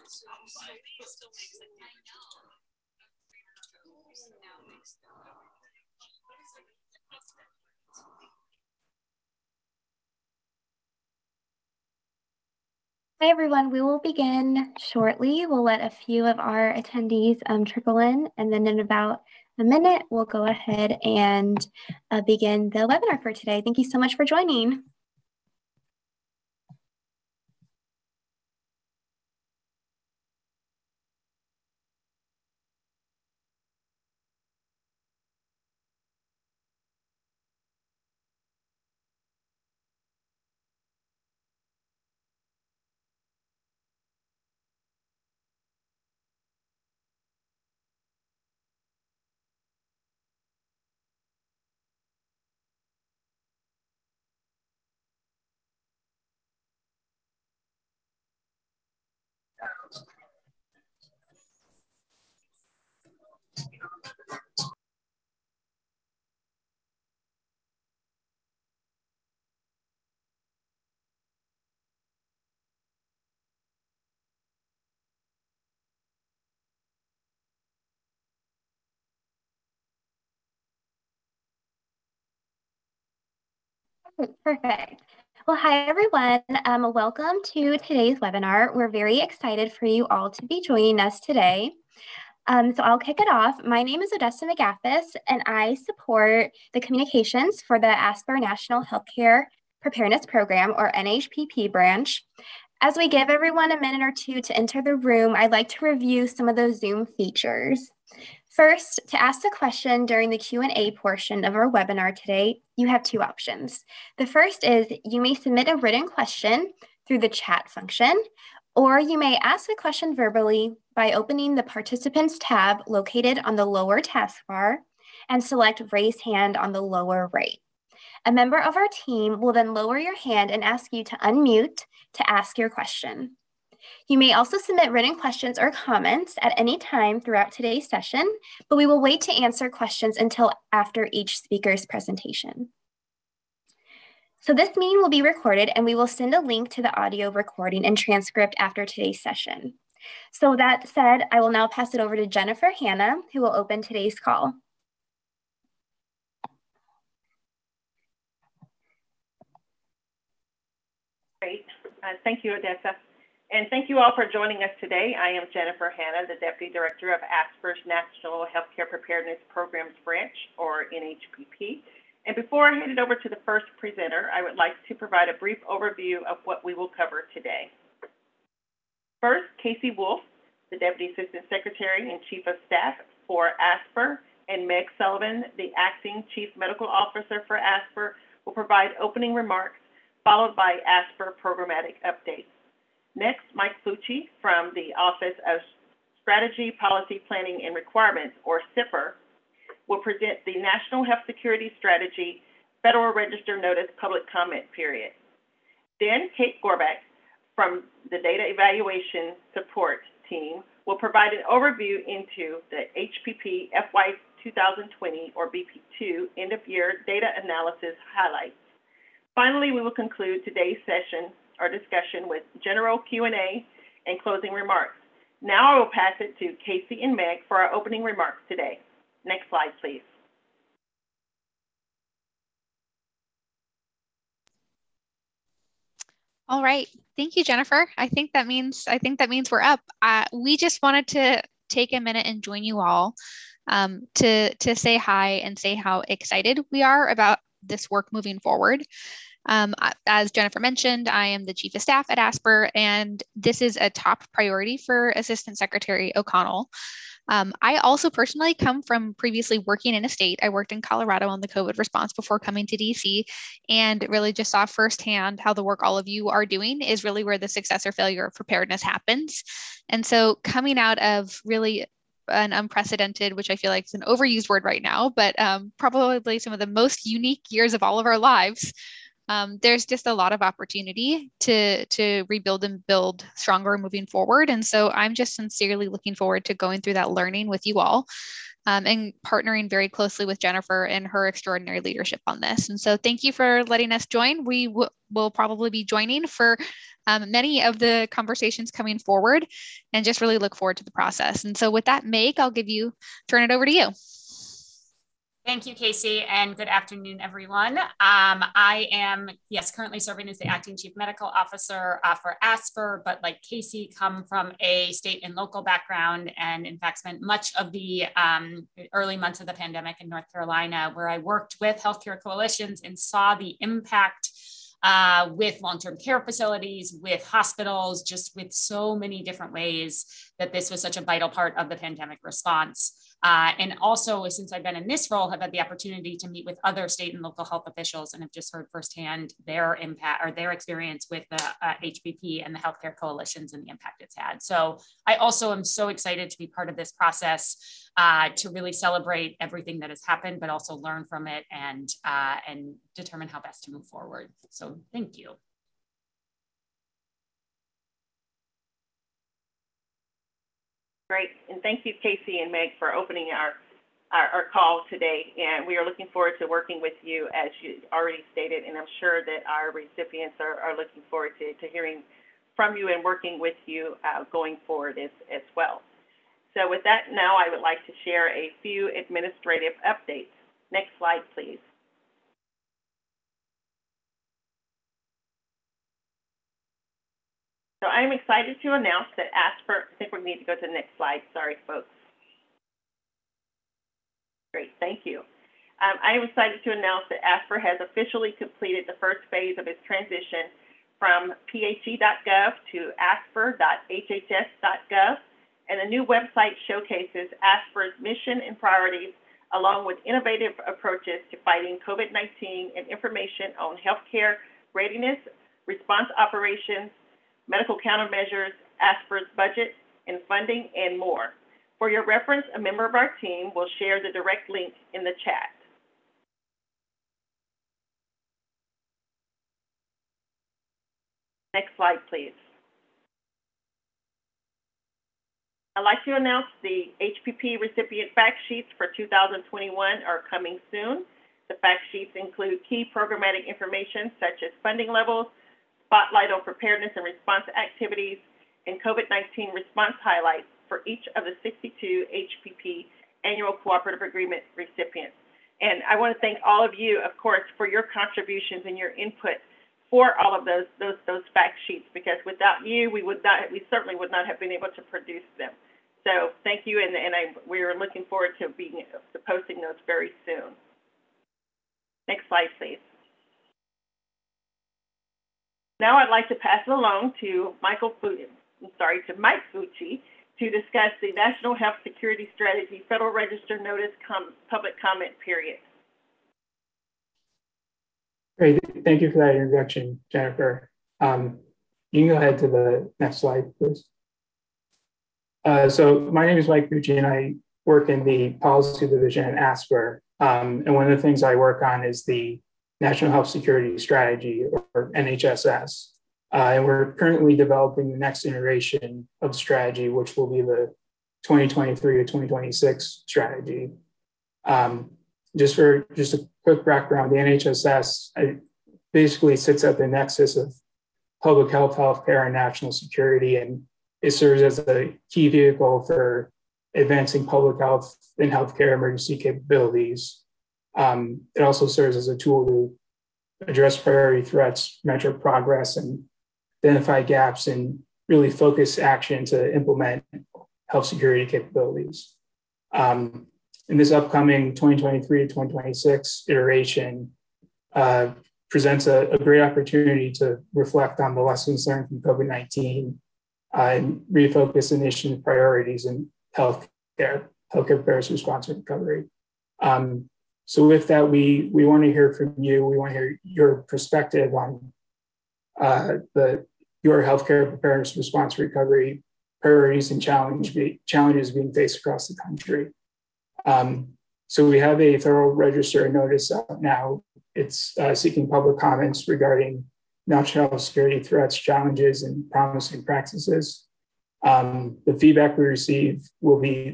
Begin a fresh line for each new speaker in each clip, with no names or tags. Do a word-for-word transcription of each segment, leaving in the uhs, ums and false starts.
Hi, everyone. We will begin shortly. We'll let a few of our attendees um, trickle in, and then in about a minute, we'll go ahead and uh, begin the webinar for today. Thank you so much for joining. Perfect. Well, hi, everyone. Um, welcome to today's webinar. We're very excited for you all to be joining us today. Um, so I'll kick it off. My name is Odessa McGathis, and I support the communications for the ASPR National Healthcare Preparedness Program, or N H P P branch. As we give everyone a minute or two to enter the room, I'd like to review some of those Zoom features. First, to ask a question during the Q and A portion of our webinar today, you have two options. The first is you may submit a written question through the chat function, or you may ask a question verbally by opening the Participants tab located on the lower taskbar and select Raise Hand on the lower right. A member of our team will then lower your hand and ask you to unmute to ask your question. You may also submit written questions or comments at any time throughout today's session, but we will wait to answer questions until after each speaker's presentation. So this meeting will be recorded, and we will send a link to the audio recording and transcript after today's session. So that said, I will now pass it over to Jennifer Hanna, who will open today's call.
Great. Uh, thank you, Odessa. And thank you all for joining us today. I am Jennifer Hanna, the Deputy Director of ASPR's National Healthcare Preparedness Programs Branch, or N H P P. And before I hand it over to the first presenter, I would like to provide a brief overview of what we will cover today. First, Casey Wolf, the Deputy Assistant Secretary and Chief of Staff for ASPR, and Meg Sullivan, the Acting Chief Medical Officer for ASPR, will provide opening remarks, followed by ASPR programmatic updates. Next, Mike Fucci from the Office of Strategy, Policy Planning, and Requirements, or S I P R, will present the National Health Security Strategy Federal Register Notice Public Comment Period. Then Kate Gorbach from the Data Evaluation Support Team will provide an overview into the H P P F Y two thousand twenty, or B P two, end-of-year data analysis highlights. Finally, we will conclude today's session or discussion with general Q and A and closing remarks. Now I will pass it to Casey and Meg for our opening remarks today. Next slide, please.
All right, thank you, Jennifer. I think that means I think that means we're up. Uh, we just wanted to take a minute and join you all um, to to say hi and say how excited we are about this work moving forward. Um, as Jennifer mentioned, I am the Chief of Staff at ASPR, and this is a top priority for Assistant Secretary O'Connell. Um, I also personally come from previously working in a state. I worked in Colorado on the COVID response before coming to D C, and really just saw firsthand how the work all of you are doing is really where the success or failure of preparedness happens. And so coming out of really an unprecedented, which I feel like is an overused word right now, but um, probably some of the most unique years of all of our lives, Um, there's just a lot of opportunity to to rebuild and build stronger moving forward. And so I'm just sincerely looking forward to going through that learning with you all. um, and partnering very closely with Jennifer and her extraordinary leadership on this. And so thank you for letting us join. We w- will probably be joining for um, many of the conversations coming forward, and just really look forward to the process. And so with that, Meg, I'll give you, turn it over to you.
Thank you, Casey, and good afternoon, everyone. Um, I am, yes, currently serving as the Acting Chief Medical Officer uh, for ASPR, but like Casey, come from a state and local background, and in fact spent much of the um, early months of the pandemic in North Carolina, where I worked with healthcare coalitions and saw the impact Uh, with long-term care facilities, with hospitals, just with so many different ways that this was such a vital part of the pandemic response. Uh, and also, since I've been in this role, have had the opportunity to meet with other state and local health officials, and have just heard firsthand their impact or their experience with the uh, H P P and the healthcare coalitions and the impact it's had. So I also am so excited to be part of this process, uh, to really celebrate everything that has happened, but also learn from it and, uh, and determine how best to move forward. So thank you.
Great, and thank you, Casey and Meg, for opening our, our, our call today. And we are looking forward to working with you, as you already stated, and I'm sure that our recipients are, are looking forward to, to hearing from you and working with you uh, going forward as, as well. So with that, now I would like to share a few administrative updates. Next slide, please. So I'm excited to announce that ASPR, I think we need to go to the next slide. Sorry, folks. Great, thank you. Um, I am excited to announce that ASPR has officially completed the first phase of its transition from P H E dot gov to aspr dot H H S dot gov, and the new website showcases ASPR's mission and priorities, along with innovative approaches to fighting COVID nineteen and information on healthcare readiness, response operations, medical countermeasures, ASPR's budget and funding, and more. For your reference, a member of our team will share the direct link in the chat. Next slide, please. I'd like to announce the H P P recipient fact sheets for two thousand twenty-one are coming soon. The fact sheets include key programmatic information such as funding levels, spotlight on preparedness and response activities, and COVID nineteen response highlights for each of the sixty-two H P P Annual Cooperative Agreement recipients. And I want to thank all of you, of course, for your contributions and your input for all of those those those fact sheets, because without you, we would not, we certainly would not have been able to produce them. So thank you, and and I we are looking forward to being to posting those very soon. Next slide, please. Now I'd like to pass it along to Michael Fucci, I'm sorry, to Mike Fucci, to discuss the National Health Security Strategy Federal Register Notice com public comment period.
Great, thank you for that introduction, Jennifer. Um, you can go ahead to the next slide, please. Uh, so my name is Mike Fucci, and I work in the policy division at ASPR. Um, and one of the things I work on is the National Health Security Strategy, or N H S S. Uh, and we're currently developing the next iteration of the strategy, which will be the twenty twenty-three to twenty twenty-six strategy. Um, just for just a quick background, the N H S S basically sits at the nexus of public health, healthcare, and national security, and it serves as a key vehicle for advancing public health and healthcare emergency capabilities. Um, it also serves as a tool to address priority threats, measure progress, and identify gaps, and really focus action to implement health security capabilities. Um, in this upcoming twenty twenty-three to twenty twenty-six iteration, uh, presents a, a great opportunity to reflect on the lessons learned from COVID nineteen uh, and refocus the nation's priorities in healthcare, healthcare preparedness, response, and recovery. Um, so with that, we, we want to hear from you. We want to hear your perspective on uh, the your healthcare preparedness, response, recovery priorities and challenge be, challenges being faced across the country. Um, so we have a Federal Register notice out now. It's uh, seeking public comments regarding national health security threats, challenges, and promising practices. Um, the feedback we receive will be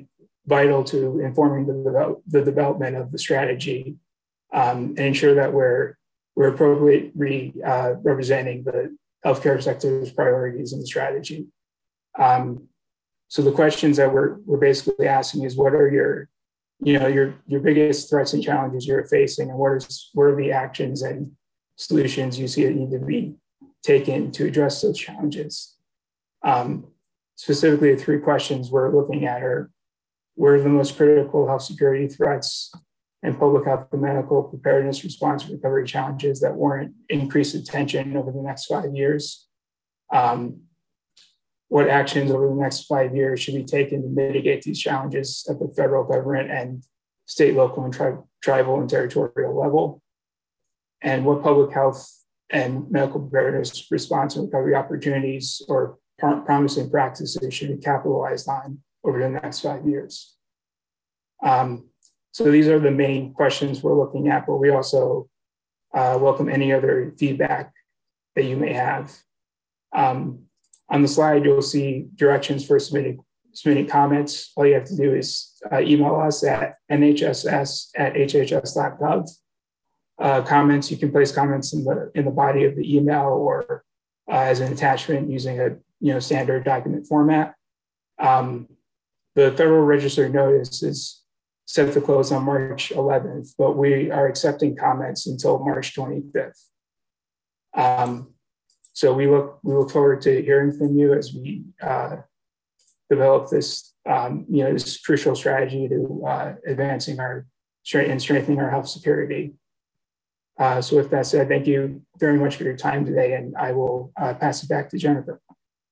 vital to informing the, develop, the development of the strategy um, and ensure that we're, we're appropriately uh, representing the healthcare sector's priorities in the strategy. Um, so the questions that we're, we're basically asking is, what are your, you know, your, your biggest threats and challenges you're facing, and what, is, what are the actions and solutions you see that need to be taken to address those challenges? Um, specifically, the three questions we're looking at are, what are the most critical health security threats and public health and medical preparedness response recovery challenges that warrant increased attention over the next five years? Um, what actions over the next five years should be taken to mitigate these challenges at the federal government and state, local, and tri- tribal and territorial level? And what public health and medical preparedness response and recovery opportunities or pr- promising practices should be capitalized on over the next five years? Um, so these are the main questions we're looking at, but we also uh, welcome any other feedback that you may have. Um, on the slide, you'll see directions for submitting, submitting comments. All you have to do is uh, email us at N H S S at H H S dot gov. Uh, comments, you can place comments in the in the body of the email or uh, as an attachment using a you know standard document format. Um, the Federal Register notice is set to close on March eleventh, but we are accepting comments until March twenty-fifth. Um, so we look we look forward to hearing from you as we uh, develop this um, you know this crucial strategy to uh, advancing our and strengthening our health security. Uh, so with that said, thank you very much for your time today, and I will uh, pass it back to Jennifer.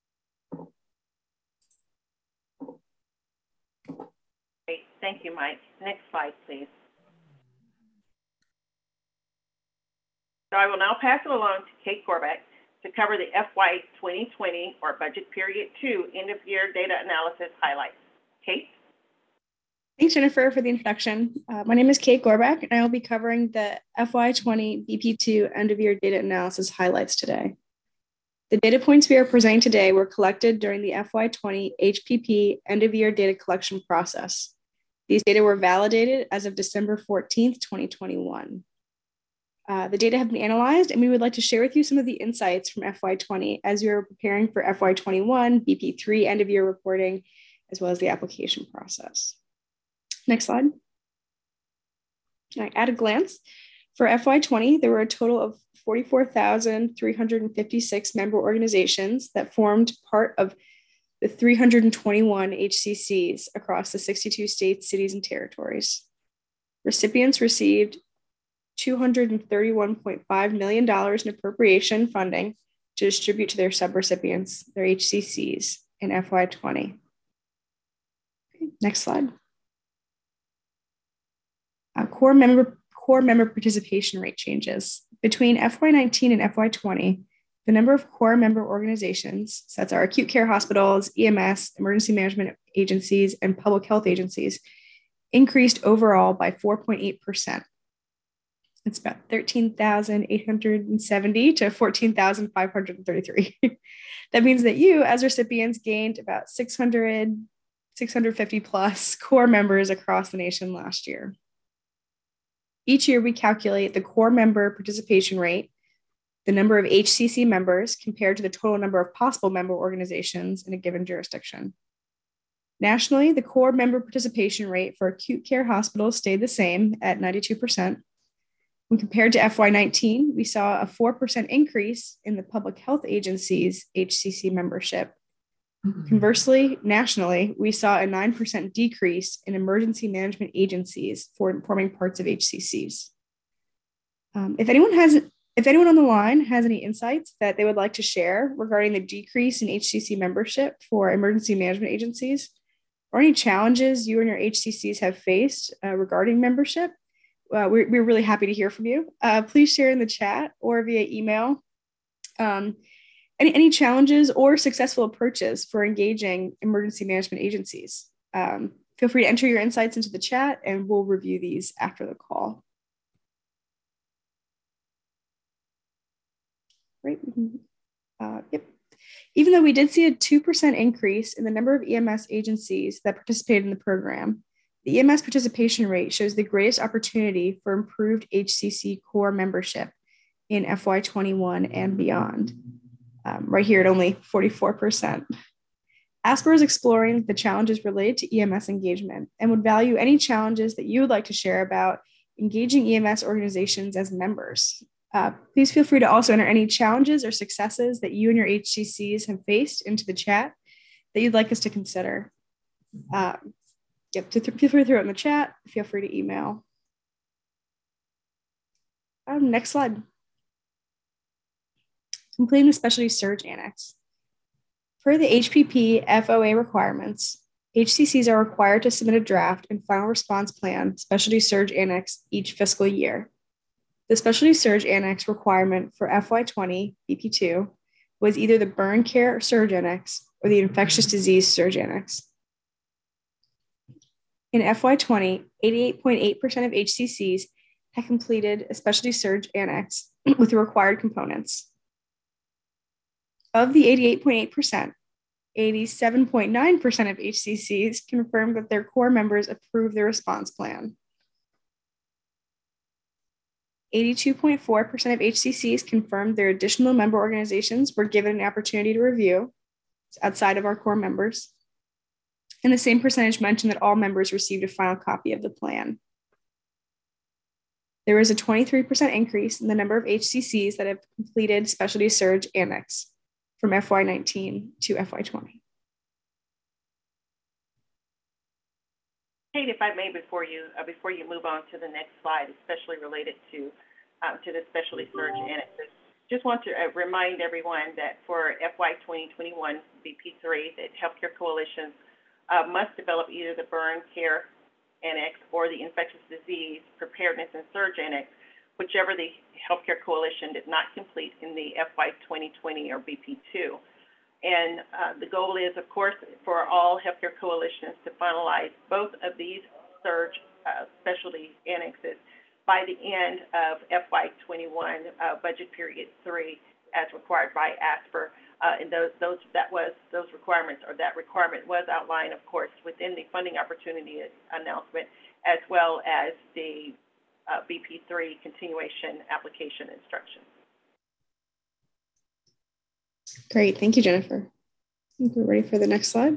Great, thank you, Mike. Next slide, please. So I will now pass it along to Kate Gorbach to cover the F Y twenty twenty or budget period two end of year data analysis highlights. Kate?
Thanks, Jennifer, for the introduction. Uh, my name is Kate Gorbach, and I will be covering the F Y twenty B P two end-of-year data analysis highlights today. The data points we are presenting today were collected during the F Y twenty H P P end-of-year data collection process. These data were validated as of December fourteenth, twenty twenty-one. Uh, the data have been analyzed, and we would like to share with you some of the insights from F Y twenty as you are preparing for F Y twenty-one B P three end-of-year reporting, as well as the application process. Next slide. Right, at a glance, for F Y twenty, there were a total of forty-four thousand three hundred fifty-six member organizations that formed part of the three hundred twenty-one H C Cs across the sixty-two states, cities, and territories. Recipients received two hundred thirty-one point five million dollars in appropriation funding to distribute to their subrecipients, their H C Cs, in F Y twenty. Okay, next slide. Uh, core member core member participation rate changes. Between F Y nineteen and F Y twenty, the number of core member organizations, so that's our acute care hospitals, E M S, emergency management agencies, and public health agencies, increased overall by four point eight percent. It's about thirteen thousand eight hundred seventy to fourteen thousand five hundred thirty-three. That means that you, as recipients, gained about six hundred, six hundred fifty plus core members across the nation last year. Each year, we calculate the core member participation rate, the number of H C C members compared to the total number of possible member organizations in a given jurisdiction. Nationally, the core member participation rate for acute care hospitals stayed the same at ninety-two percent. When compared to F Y nineteen, we saw a four percent increase in the public health agencies' H C C membership. Conversely, nationally, we saw a nine percent decrease in emergency management agencies for forming parts of H C Cs. Um, if anyone has, if anyone on the line has any insights that they would like to share regarding the decrease in H C C membership for emergency management agencies, or any challenges you and your H C Cs have faced uh, regarding membership, uh, we're, we're really happy to hear from you. Uh, please share in the chat or via email. Um, Any, any challenges or successful approaches for engaging emergency management agencies? Um, feel free to enter your insights into the chat, and we'll review these after the call. Great. Uh, yep. Even though we did see a two percent increase in the number of E M S agencies that participated in the program, The E M S participation rate shows the greatest opportunity for improved H C C core membership in F Y twenty-one and beyond. Um, right here at only forty-four percent. ASPR is exploring the challenges related to E M S engagement and would value any challenges that you would like to share about engaging E M S organizations as members. Uh, please feel free to also enter any challenges or successes that you and your H C Cs have faced into the chat that you'd like us to consider. Um, yep, to th- feel free to throw it in the chat. Feel free to email. Um, next slide. Completing the Specialty Surge Annex. Per the H P P F O A requirements, H C Cs are required to submit a draft and final response plan Specialty Surge Annex each fiscal year. The Specialty Surge Annex requirement for F Y twenty B P two was either the Burn Care Surge Annex or the Infectious Disease Surge Annex. In F Y twenty, eighty-eight point eight percent of H C Cs had completed a Specialty Surge Annex with the required components. Of the eighty-eight point eight percent, eighty-seven point nine percent of H C Cs confirmed that their core members approved their response plan. eighty-two point four percent of H C Cs confirmed their additional member organizations were given an opportunity to review outside of our core members. And the same percentage mentioned that all members received a final copy of the plan. There was a twenty-three percent increase in the number of H C Cs that have completed Specialty Surge Annex from F Y nineteen to F Y twenty.
Kate, if I may, before you uh, before you move on to the next slide, especially related to uh, to the Specialty Surge Annexes, just want to uh, remind everyone that for F Y twenty twenty-one B P three, that healthcare coalitions uh, must develop either the Burn Care Annex or the Infectious Disease Preparedness and Surge Annex, whichever the healthcare coalition did not complete in the F Y twenty twenty or B P two. And uh, the goal is, of course, for all healthcare coalitions to finalize both of these surge uh, specialty annexes by the end of F Y twenty-one uh, budget period three, as required by ASPR. Uh, and those, those, that was, those requirements, or that requirement was outlined, of course, within the funding opportunity announcement, as well as the uh, B P three continuation application instructions.
Great, thank you, Jennifer. I think we're ready for the next slide.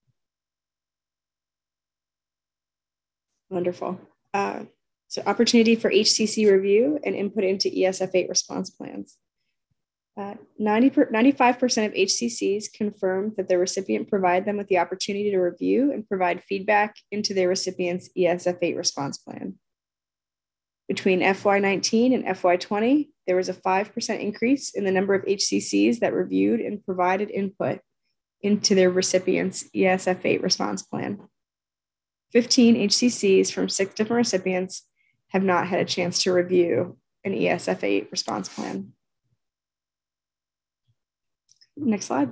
Wonderful. Uh, so opportunity for H C C review and input into E S F eight response plans. Uh, ninety per, ninety-five percent of H C Cs confirmed that their recipient provided them with the opportunity to review and provide feedback into their recipient's E S F eight response plan. Between F Y nineteen and F Y twenty, there was a five percent increase in the number of H C Cs that reviewed and provided input into their recipient's E S F eight response plan. fifteen H C Cs from six different recipients have not had a chance to review an E S F eight response plan. Next slide.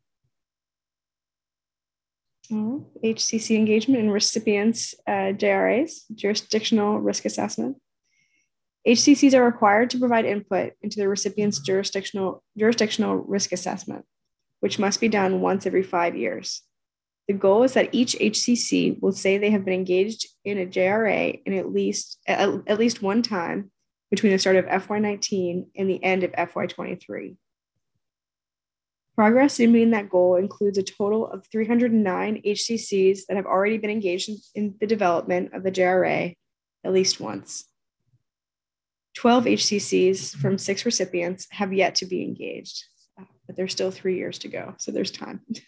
Oh, H C C engagement and recipients uh, J R As, jurisdictional risk assessment. H C Cs are required to provide input into the recipient's jurisdictional, jurisdictional risk assessment, which must be done once every five years. The goal is that each H C C will say they have been engaged in a J R A in at least, at, at least one time between the start of F Y nineteen and the end of F Y twenty-three. Progress in meeting that goal includes a total of three hundred nine H C Cs that have already been engaged in, in the development of the J R A at least once. twelve H C Cs from six recipients have yet to be engaged, but there's still three years to go, so there's time. All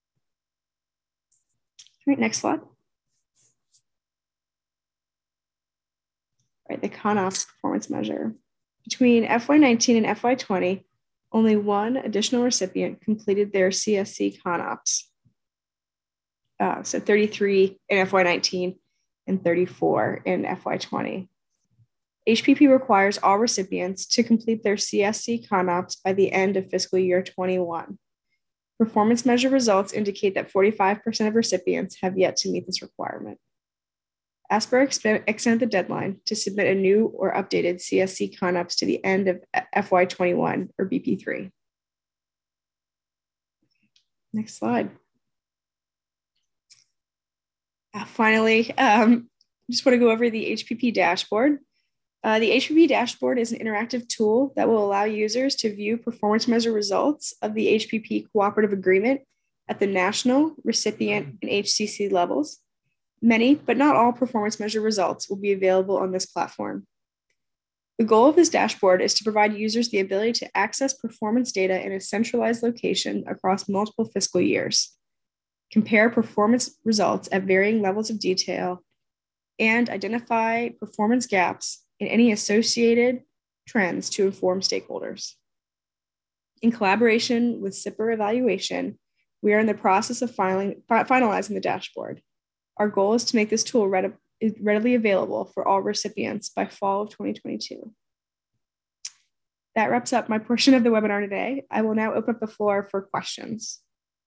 right, next slide. All right, the CONOPS performance measure. Between F Y nineteen and F Y twenty, only one additional recipient completed their C S C CONOPS. Uh, so thirty-three in F Y nineteen and thirty-four in F Y twenty. H P P requires all recipients to complete their C S C CONOPS by the end of fiscal year twenty-one. Performance measure results indicate that forty-five percent of recipients have yet to meet this requirement. ASPR extended the deadline to submit a new or updated C S C CONOPS to the end of F Y twenty-one or B P three. Next slide. Uh, finally, um, just want to go over the H P P dashboard. Uh, the H P P dashboard is an interactive tool that will allow users to view performance measure results of the H P P cooperative agreement at the national, recipient, and H C C levels. Many, but not all, performance measure results will be available on this platform. The goal of this dashboard is to provide users the ability to access performance data in a centralized location across multiple fiscal years, compare performance results at varying levels of detail, and identify performance gaps and any associated trends to inform stakeholders. In collaboration with SIPR Evaluation, we are in the process of filing, finalizing the dashboard. Our goal is to make this tool read, readily available for all recipients by fall of twenty twenty-two. That wraps up my portion of the webinar today. I will now open up the floor for questions.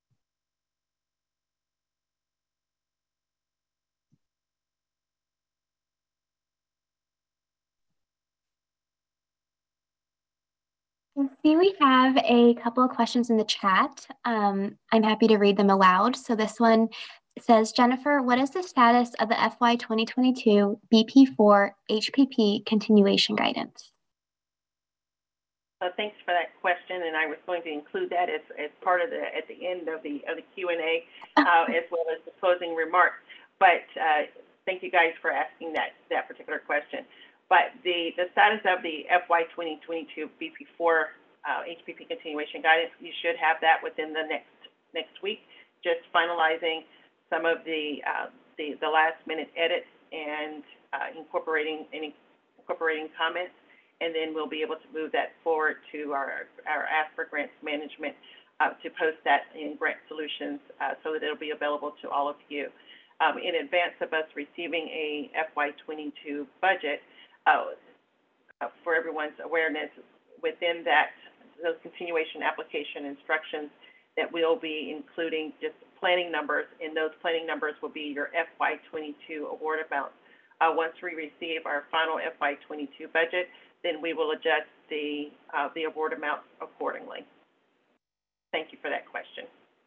I see we have a couple of questions in the chat. Um, I'm happy to read them aloud. So this one says, Jennifer, what is the status of the F Y twenty twenty-two B P four H P P continuation guidance?
Uh, thanks for that question, and I was going to include that as, as part of the at the end of the of the Q and A, uh, as well as the closing remarks. But uh, thank you guys for asking that that particular question. But the the status of the F Y twenty twenty-two B P four uh, H P P continuation guidance, you should have that within the next next week. Just finalizing some of the uh, the, the last minute edits and uh, incorporating any incorporating comments. And then we'll be able to move that forward to our, our ASPR Grants Management uh, to post that in Grant Solutions uh, so that it'll be available to all of you. Um, in advance of us receiving a F Y twenty-two budget, uh, uh, for everyone's awareness, within that, those continuation application instructions that we'll be including just planning numbers, and those planning numbers will be your F Y twenty-two award amounts. Uh, once we receive our final F Y twenty-two budget, then we will adjust the, uh, the award amounts accordingly. Thank you for that question.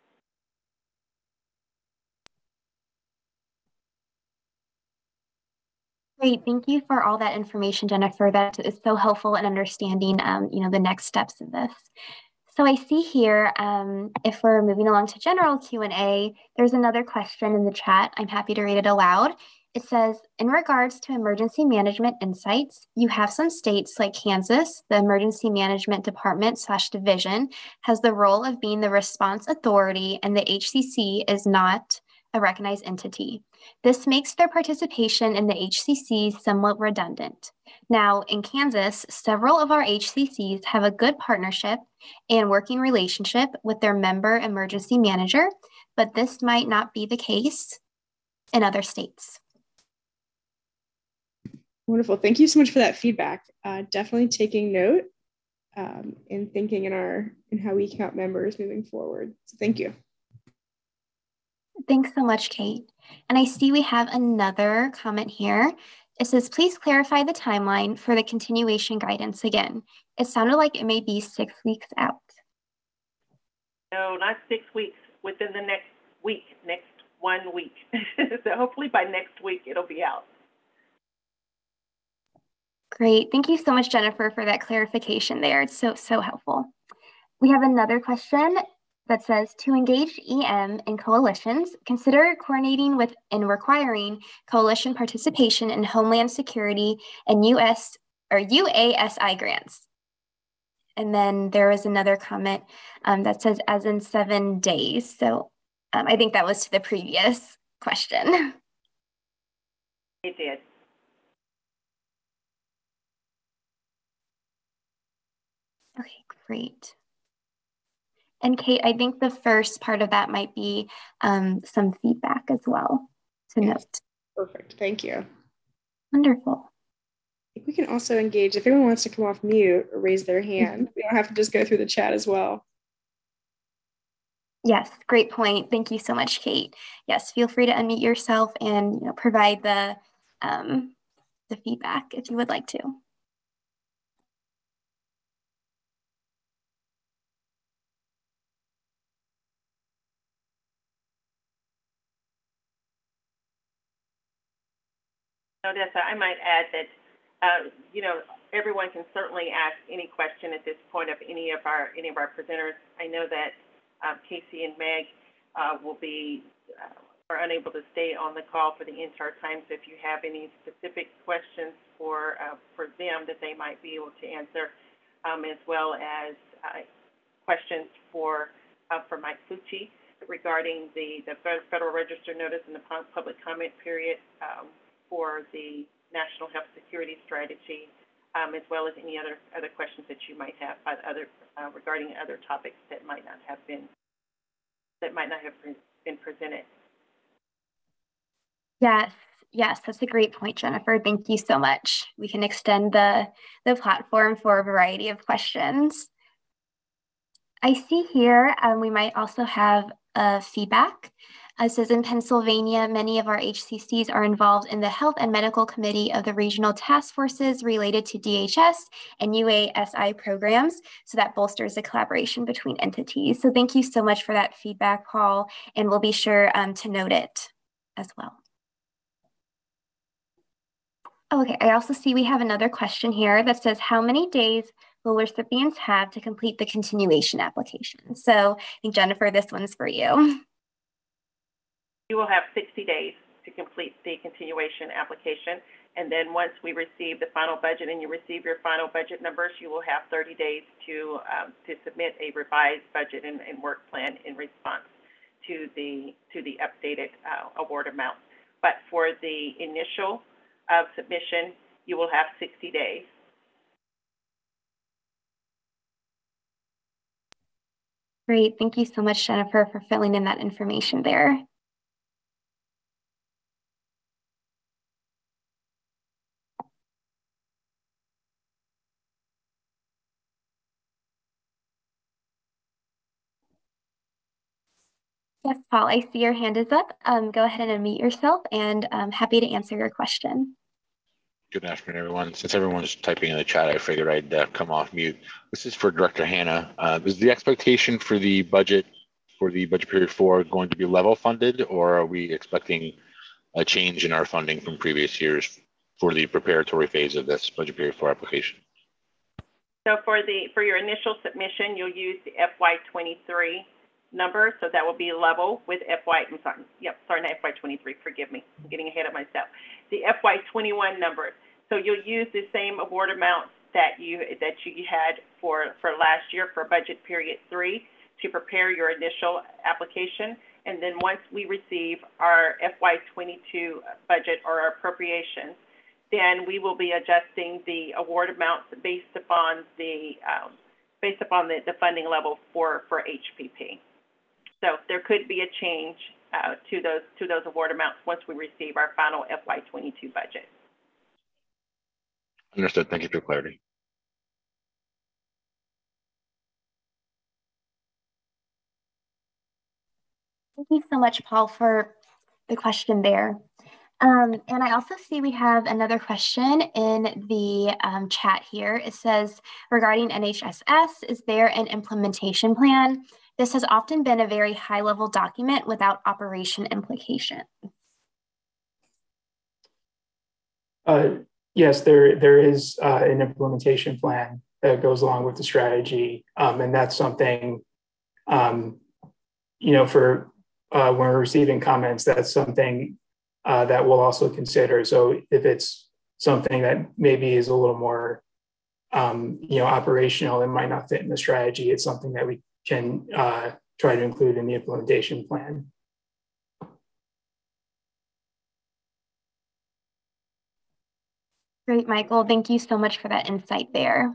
Great, thank you for all that information, Jennifer. That is so helpful in understanding, um, you know, the next steps of this. So I see here, um, if we're moving along to general Q and A, there's another question in the chat. I'm happy to read it aloud. It says, in regards to emergency management insights, you have some states like Kansas, the emergency management department slash division has the role of being the response authority, and the H C C is not a recognized entity. This makes their participation in the H C C somewhat redundant. Now, in Kansas, several of our H C Cs have a good partnership and working relationship with their member emergency manager, but this might not be the case in other states.
Wonderful. Thank you so much for that feedback. Uh, definitely taking note um, and thinking in our in how we count members moving forward. So thank you.
Thanks so much, Kate. And I see we have another comment here. It says, please clarify the timeline for the continuation guidance again. It sounded like it may be six weeks out.
No, not six weeks, within the next week, next one week. So hopefully by next week it'll be out.
Great. Thank you so much, Jennifer, for that clarification there. It's so, so helpful. We have another question that says, to engage E M in coalitions, consider coordinating with and requiring coalition participation in Homeland Security and U S or U A S I grants. And then there was another comment um, that says, as in seven days. So um, I think that was to the previous question.
It did.
Okay, great. And Kate, I think the first part of that might be um, some feedback as well to
Yes.
note.
Perfect. Thank you.
Wonderful.
We can also engage if anyone wants to come off mute or raise their hand. We don't have to just go through the chat as well.
Yes, great point. Thank you so much, Kate. Yes, feel free to unmute yourself and you know, provide the um, the feedback if you would like to.
Odessa, I might add that, uh, you know, everyone can certainly ask any question at this point of any of our any of our presenters. I know that um, Casey and Meg uh, will be uh, are unable to stay on the call for the entire time. So if you have any specific questions for uh, for them that they might be able to answer, um, as well as uh, questions for uh, for Mike Fucci regarding the the Federal Register notice and the public comment period um, for the National Health Security Strategy, um, as well as any other other questions that you might have by other uh, regarding other topics that might not have been that might not have been presented.
Yes, yes, that's a great point, Jennifer. Thank you so much. We can extend the the platform for a variety of questions. I see here um, we might also have uh, feedback. It says in Pennsylvania, many of our H C Cs are involved in the Health and Medical Committee of the regional task forces related to D H S and U A S I programs. So that bolsters the collaboration between entities. So thank you so much for that feedback, Paul, and we'll be sure um, to note it as well. Okay, I also see we have another question here that says, how many days will recipients have to complete the continuation application? So I think, Jennifer, this one's for you.
You will have sixty days to complete the continuation application. And then once we receive the final budget and you receive your final budget numbers, you will have thirty days to um, to submit a revised budget and, and work plan in response to the to the updated uh, award amount. But for the initial of submission, you will have sixty days.
Great, thank you so much, Jennifer, for filling in that information there. Yes, Paul, I see your hand is up. Um, go ahead and unmute yourself, and I'm happy to answer your question.
Good afternoon, everyone. Since everyone's typing in the chat, I figured I'd uh, come off mute. This is for Director Hanna. Uh, is the expectation for the budget for the budget period four going to be level funded, or are we expecting a change in our funding from previous years for the preparatory phase of this budget period four application?
So for the for your initial submission, you'll use the F Y twenty-three number, so that will be level with F Y. I'm sorry, yep, sorry, not F Y twenty-three. Forgive me, I'm getting ahead of myself. The F Y twenty-one numbers. So you'll use the same award amounts that you that you had for for last year for budget period three to prepare your initial application. And then once we receive our F Y twenty-two budget or our appropriations, then we will be adjusting the award amounts based upon the um, based upon the, the funding level for for H P P. So there could be a change uh, to those to those award amounts once we receive our final F Y twenty-two budget.
Understood. Thank you for clarity.
Thank you so much, Paul, for the question there. Um, and I also see we have another question in the um, chat here. It says, regarding N H S S, is there an implementation plan? This has often been a very high-level document without operation implications.
Uh, yes, there there is uh, an implementation plan that goes along with the strategy, um, and that's something, um, you know, for uh, when we're receiving comments, that's something uh, that we'll also consider. So if it's something that maybe is a little more, um, you know, operational and might not fit in the strategy, it's something that we can uh, try to include in the implementation plan.
Great, Michael. Thank you so much for that insight there.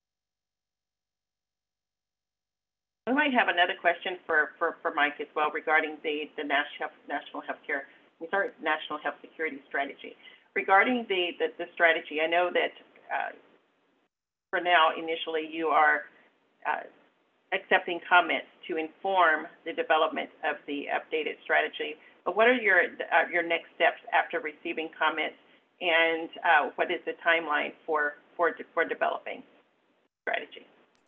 We might have another question for, for, for Mike as well regarding the, the national, national healthcare, sorry, national health security strategy. Regarding the, the, the strategy, I know that uh, for now, initially, you are uh, accepting comments to inform the development of the updated strategy. But what are your, uh, your next steps after receiving comments, and uh, what is the timeline for, for, for developing strategy?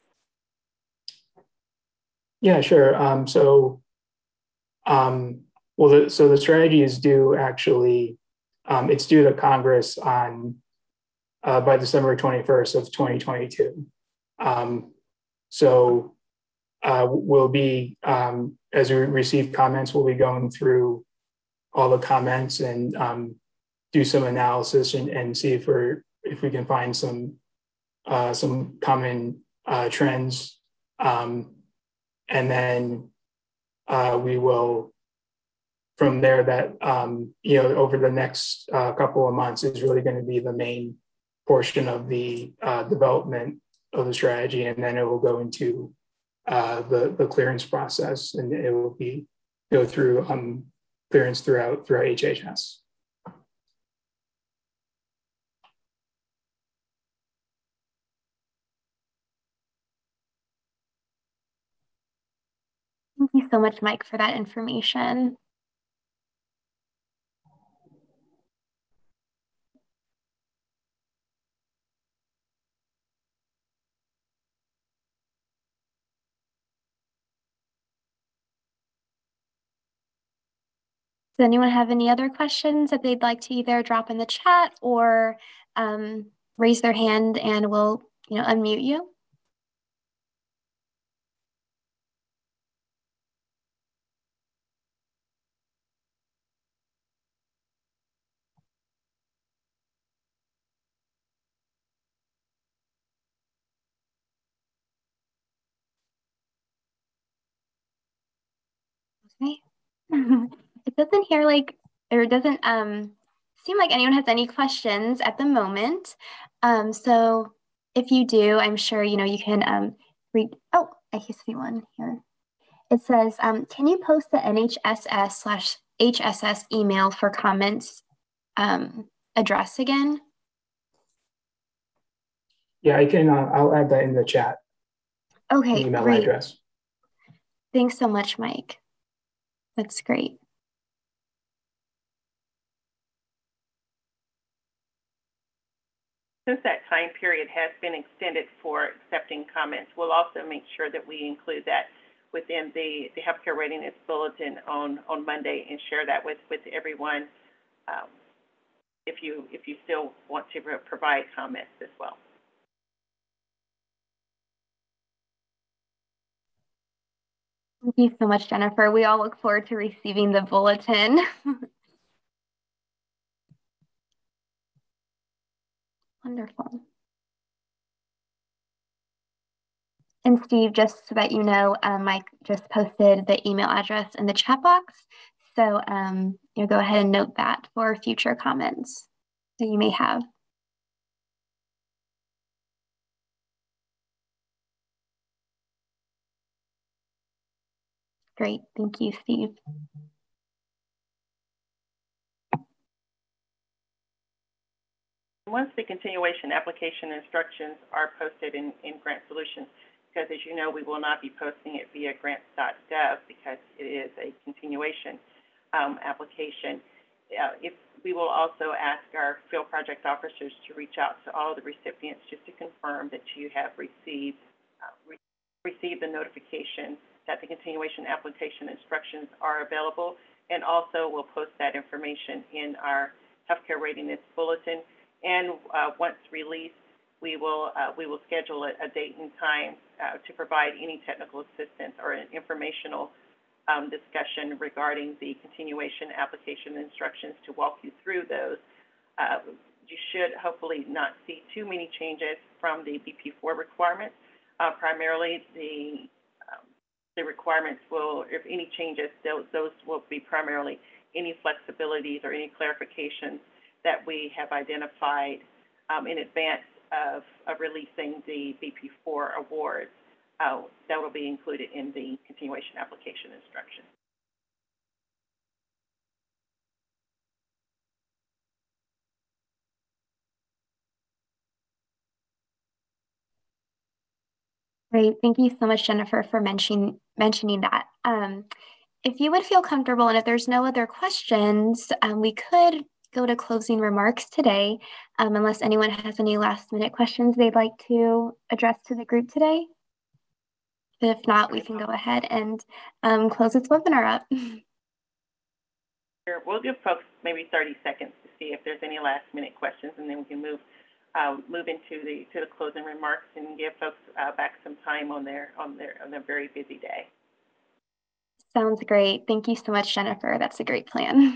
Yeah, sure. Um, so, um, well, the, so the strategy is due actually um, it's due to Congress on uh, by December twenty-first of twenty twenty-two. Um, so uh, we'll be, um, as we receive comments, we'll be going through all the comments and um, do some analysis and, and see if we're if we can find some uh, some common uh, trends, um, and then uh, we will from there that um, you know over the next uh, couple of months is really going to be the main portion of the uh, development of the strategy, and then it will go into uh, the the clearance process, and it will be go through um, clearance throughout throughout H H S.
Thank you so much, Mike, for that information. Does anyone have any other questions that they'd like to either drop in the chat or um, raise their hand and we'll you know, unmute you? Okay. It doesn't hear like, or it doesn't um, seem like anyone has any questions at the moment. Um, so if you do, I'm sure, you know, you can um, read, oh, I see one here. It says, um, can you post the N H S S slash H S S email for comments um, address again?
Yeah, I can, uh, I'll add that in the chat.
Okay,
email
great.
address.
Thanks so much, Mike. That's great.
Since that time period has been extended for accepting comments, we'll also make sure that we include that within the, the healthcare readiness bulletin on, on Monday and share that with, with everyone um, if you if you still want to provide comments as well.
Thank you so much, Jennifer. We all look forward to receiving the bulletin. Wonderful. And Steve, just so that you know, um, Mike just posted the email address in the chat box. So um, you know, go ahead and note that for future comments that you may have. Great, thank you, Steve.
Once the continuation application instructions are posted in, in Grant Solutions, because as you know, we will not be posting it via grants dot gov because it is a continuation um, application. Uh, if we will also ask our field project officers to reach out to all the recipients just to confirm that you have received uh, re received the notification that the continuation application instructions are available, and also we'll post that information in our healthcare readiness bulletin. And uh, once released, we will uh, we will schedule a, a date and time uh, to provide any technical assistance or an informational um, discussion regarding the continuation application instructions to walk you through those. Uh, you should hopefully not see too many changes from the B P four requirements. Uh, primarily, the um, the requirements will, if any changes, those, those will be primarily any flexibilities or any clarifications that we have identified um, in advance of, of releasing the B P four awards. Uh, that will be included in the continuation application instruction.
Great, thank you so much, Jennifer, for mentioning mentioning that. Um, if you would feel comfortable, and if there's no other questions, um, we could go to closing remarks today, um, unless anyone has any last minute questions they'd like to address to the group today. If not, we can go ahead and um, close this webinar up.
We'll give folks maybe thirty seconds to see if there's any last minute questions, and then we can move um, move into the to the closing remarks and give folks uh, back some time on their on their on their very busy day.
Sounds great. Thank you so much, Jennifer. That's a great plan.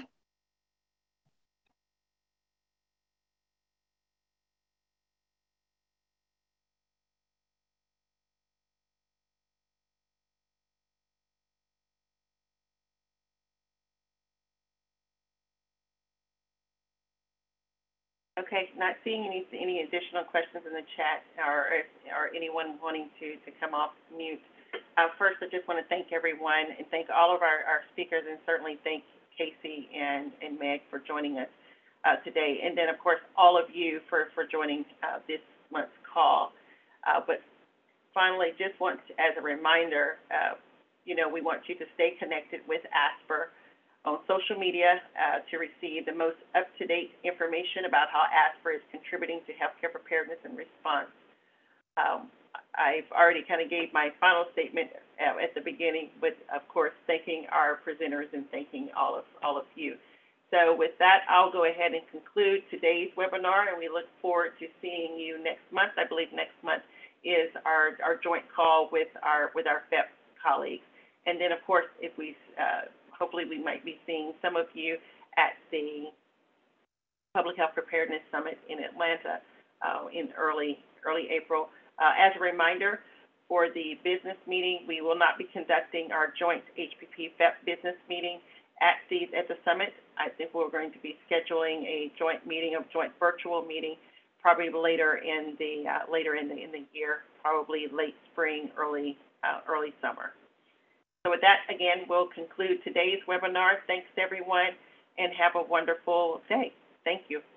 Okay, not seeing any any additional questions in the chat or or anyone wanting to to come off mute. Uh, first, I just want to thank everyone and thank all of our, our speakers, and certainly thank Casey and, and Meg for joining us uh, today. And then, of course, all of you for, for joining uh, this month's call. Uh, but finally, just want to, as a reminder, uh, you know, we want you to stay connected with ASPR on social media uh, to receive the most up-to-date information about how ASPR is contributing to healthcare preparedness and response. Um, I've already kind of gave my final statement uh, at the beginning, but of course, thanking our presenters and thanking all of all of you. So with that, I'll go ahead and conclude today's webinar, and we look forward to seeing you next month. I believe next month is our, our joint call with our with our F E P colleagues. And then, of course, if we uh, hopefully we might be seeing some of you at the Public Health Preparedness Summit in Atlanta uh, in early early April. Uh, as a reminder, for the business meeting, we will not be conducting our joint H P P F E P business meeting at the at the summit. I think we're going to be scheduling a joint meeting, a joint virtual meeting, probably later in the uh, later in the in the year, probably late spring, early uh, early summer. So with that, again, we'll conclude today's webinar. Thanks everyone, and have a wonderful day. Thank you.